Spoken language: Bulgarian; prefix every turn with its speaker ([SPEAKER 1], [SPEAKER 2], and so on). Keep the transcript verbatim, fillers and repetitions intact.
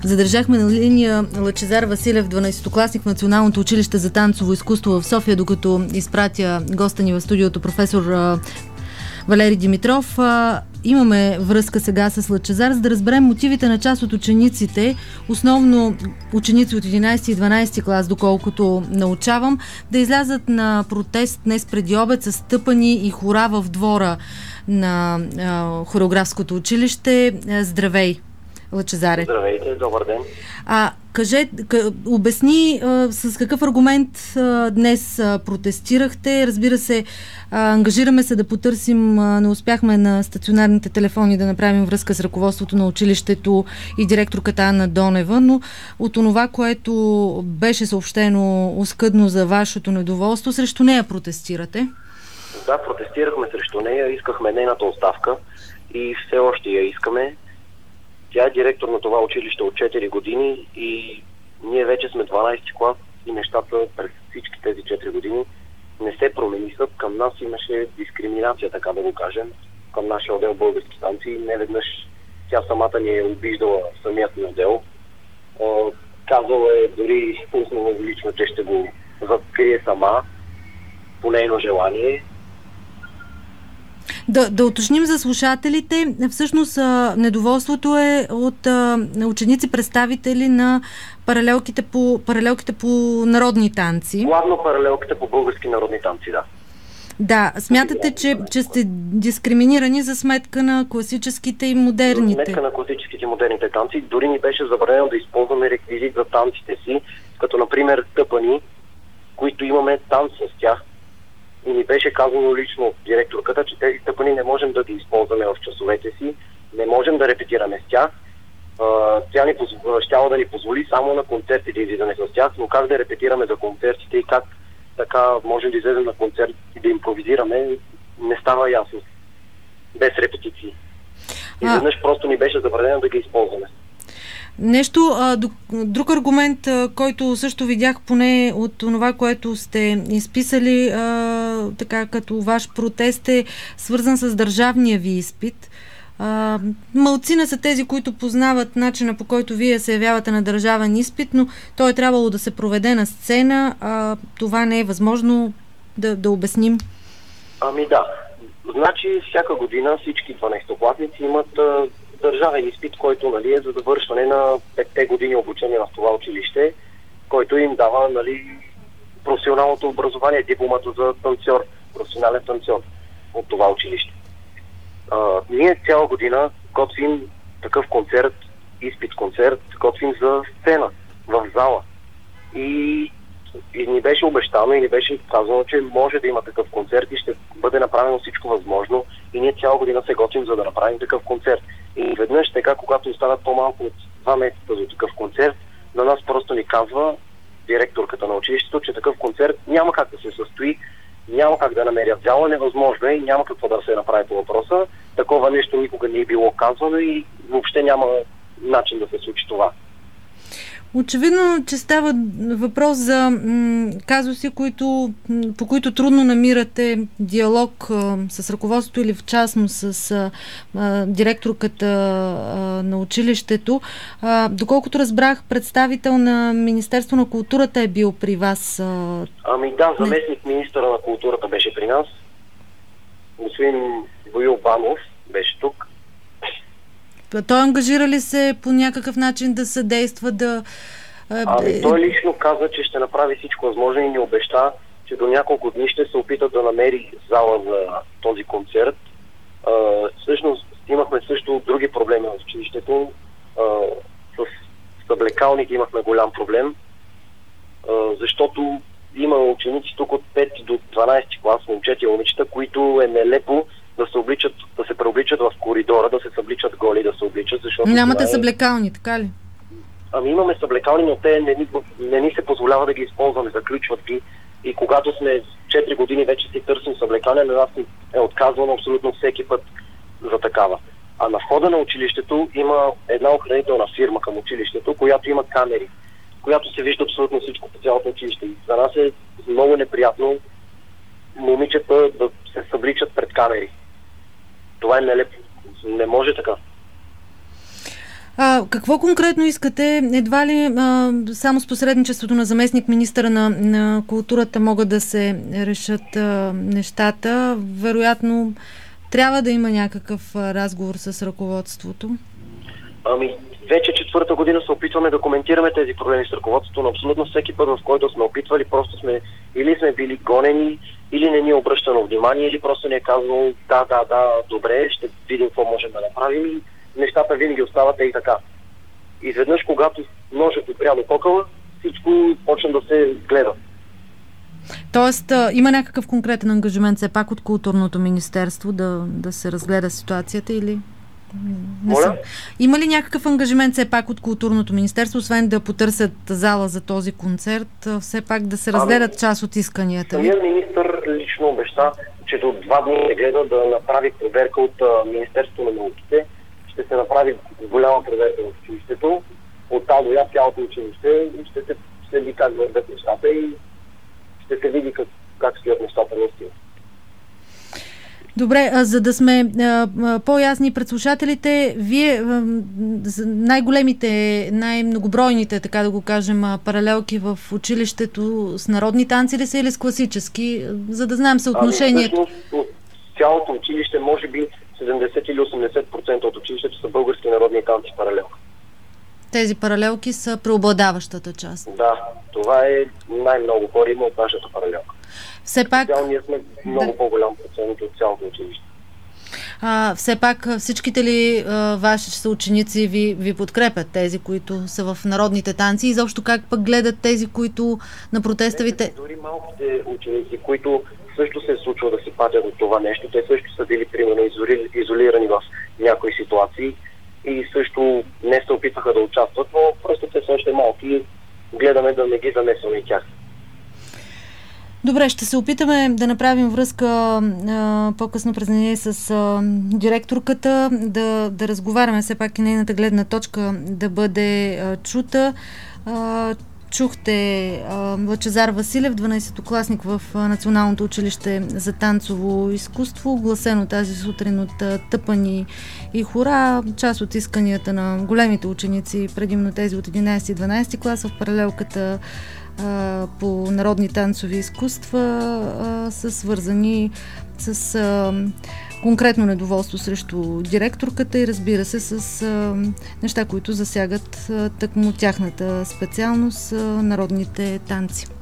[SPEAKER 1] Задържахме на линия Лъчезар Василев, дванайсетокласник в Националното училище за танцово изкуство в София, докато изпратя госта ни в студиото професор Валери Димитров. Имаме връзка сега с Лъчезар, за да разберем мотивите на част от учениците, основно ученици от единайсети и дванайсети клас, доколкото научавам, да излязат на протест днес преди обед с тъпани и хора в двора на а, хореографското училище. Здравей, Лъчезаре.
[SPEAKER 2] Здравейте, добър ден.
[SPEAKER 1] А, кажи, къ, обясни а, с какъв аргумент а, днес а, протестирахте. Разбира се, а, ангажираме се да потърсим, а, не успяхме на стационарните телефони да направим връзка с ръководството на училището и директорката Анна Донева, но от това, което беше съобщено оскъдно за вашето недоволство, срещу нея протестирате?
[SPEAKER 2] Да, протестирахме срещу нея, искахме нейната оставка и все още я искаме. Тя е директор на това училище от четири години и ние вече сме дванайсети клас и нещата през всички тези четири години не се промениха. Към нас имаше дискриминация, така да го кажем, към нашия отдел български танци. Неведнъж тя самата ни е обиждала самият ни отдел. Казала е дори устно лично, че ще го закрие сама по нейно желание.
[SPEAKER 1] Да, да уточним за слушателите, всъщност недоволството е от а, ученици-представители на паралелките по, паралелките по народни танци.
[SPEAKER 2] Главно паралелките по български народни танци, да.
[SPEAKER 1] Да, смятате, че, че сте дискриминирани за сметка на класическите и модерните?
[SPEAKER 2] За сметка на класическите и модерните танци. Дори ни беше забранено да използваме реквизит за танците си, като например тъпани, които имаме танц с тях. И ни беше казано лично от директорката, че тези тъпани не можем да ги използваме в часовете си, не можем да репетираме с тях. Тя ни щяла да ни позволи само на концерти да излизаме с тях, но как да репетираме за концертите и как така можем да излезем на концерт и да импровизираме, не става ясно. Без репетиции. И веднъж просто ни беше забранено да ги използваме.
[SPEAKER 1] Нещо, а, друг аргумент, а, който също видях поне от това, което сте изписали а, така като ваш протест, е свързан с държавния ви изпит. А, малцина са тези, които познават начина, по който вие се явявате на държавен изпит, но той е трябвало да се проведе на сцена. А, това не е възможно да, да обясним.
[SPEAKER 2] Ами да. Значи всяка година всички дванайсетокласници имат а, държавен изпит, който, нали, е за завършване на петте години обучение в това училище, който им дава, нали, професионалното образование, дипломата за танцор, професионален танцор от това училище. А, ние цяла година готвим такъв концерт, изпит-концерт, готвим за сцена, в зала. И, и ни беше обещано и ни беше казано, че може да има такъв концерт и ще бъде направено всичко възможно. И ние цяла година се готвим, за да направим такъв концерт. И веднъж така, когато останат по-малко от два месеца за такъв концерт, на нас просто ни казва директорката на училището, че такъв концерт няма как да се състои, няма как да намерят зала, невъзможно е и няма какво да се направи по въпроса. Такова нещо никога не е било казвано и въобще няма начин да се случи това.
[SPEAKER 1] Очевидно, че става въпрос за м, казуси, които, по които трудно намирате диалог а, с ръководството или в частност с а, а, директорката а, на училището. А, доколкото разбрах, представител на Министерство на културата е бил при вас. А...
[SPEAKER 2] Ами да, заместник министъра на културата беше при нас. Господин Боил Банов беше тук.
[SPEAKER 1] Той ангажира ли се по някакъв начин да съдейства, да...
[SPEAKER 2] Ами той лично каза, че ще направи всичко възможно и ни обеща, че до няколко дни ще се опита да намери зала за този концерт. А, всъщност имахме също други проблеми в училището. А, с съблекалните имахме голям проблем, а, защото има ученици тук от пети до дванайсети клас, момчета и момичета, които е нелепо да се обличат, да се преобличат в коридора, да се събличат голи, да се обличат, защото...
[SPEAKER 1] Нямате
[SPEAKER 2] е...
[SPEAKER 1] съблекални, така ли?
[SPEAKER 2] Ами имаме съблекални, но те не ни, не ни се позволява да ги използваме, заключват ги. И когато сме четири години вече си търсим съблекални, на нас е отказвано абсолютно всеки път за такава. А на входа на училището има една охранителна фирма към училището, която има камери, която се вижда абсолютно всичко по цялото училище. И за нас е много неприятно момичета да се събличат пред камери. Това е нелепо. Не може така.
[SPEAKER 1] А, какво конкретно искате? Едва ли а, само с посредничеството на заместник министъра на, на културата могат да се решат а, нещата? Вероятно трябва да има някакъв а, разговор с ръководството.
[SPEAKER 2] Ами, вече четвърта година се опитваме да коментираме тези проблеми с ръководството, но абсолютно всеки път, в който сме опитвали, просто сме или сме били гонени, или не ни е обръщано внимание, или просто ни е казано да, да, да, добре, ще видим какво можем да направим и нещата винаги остават и така. Изведнъж, когато ножът опря до кокала, всичко почна да се гледа.
[SPEAKER 1] Тоест, а, има някакъв конкретен ангажимент все пак от Културното министерство да, да се разгледа ситуацията или... Не съм. Има ли някакъв ангажимент все пак от Културното министерство, освен да потърсят зала за този концерт, все пак да се разгледат ами, част от исканията?
[SPEAKER 2] Самият министър лично обеща, че до два дни не гледа да направи проверка от а, Министерството на науките. Ще се направи голяма проверка в училището, от А до Я цялото училище и ще се следи как вървят нещата и ще се види как, как стоят нещата наистина.
[SPEAKER 1] Добре, а, за да сме а, по-ясни пред слушателите, вие а, най-големите, най-многобройните, така да го кажем, паралелки в училището с народни танци ли са или с класически, за да знаем съотношението?
[SPEAKER 2] Ами, всъщност, от цялото училище, може би седемдесет или осемдесет процента от училището са български народни танци паралелки.
[SPEAKER 1] Тези паралелки са преобладаващата част.
[SPEAKER 2] Да, това е най-много хора има от нашата паралелка.
[SPEAKER 1] Все пак...
[SPEAKER 2] Ние сме много да. по-голям процент от цялото училище.
[SPEAKER 1] А, все пак всичките ли а, ваши съученици ви, ви подкрепят, тези, които са в народните танци? И заобщо как пък гледат тези, които на протеста ви... Те...
[SPEAKER 2] Дори малките ученици, които също се е случило да се патят от това нещо, те също са били примерно изолирани в някои ситуации и също не се опитваха да участват, но просто те са още малки и гледаме да не ги замесваме и тях.
[SPEAKER 1] Добре, ще се опитаме да направим връзка а, по-късно през деня с а, директорката, да, да разговаряме все пак и нейната гледна точка да бъде а, чута. А, чухте а, Лъчезар Василев, дванадесетокласник в а, Националното училище за танцово изкуство, гласено тази сутрин от а, Тъпани и Хора. Част от исканията на големите ученици, предимно тези от единадесети и дванадесети клас в паралелката по народни танцови изкуства а, са свързани с а, конкретно недоволство срещу директорката и разбира се с а, неща, които засягат а, тъкмо тяхната специалност, а, народните танци.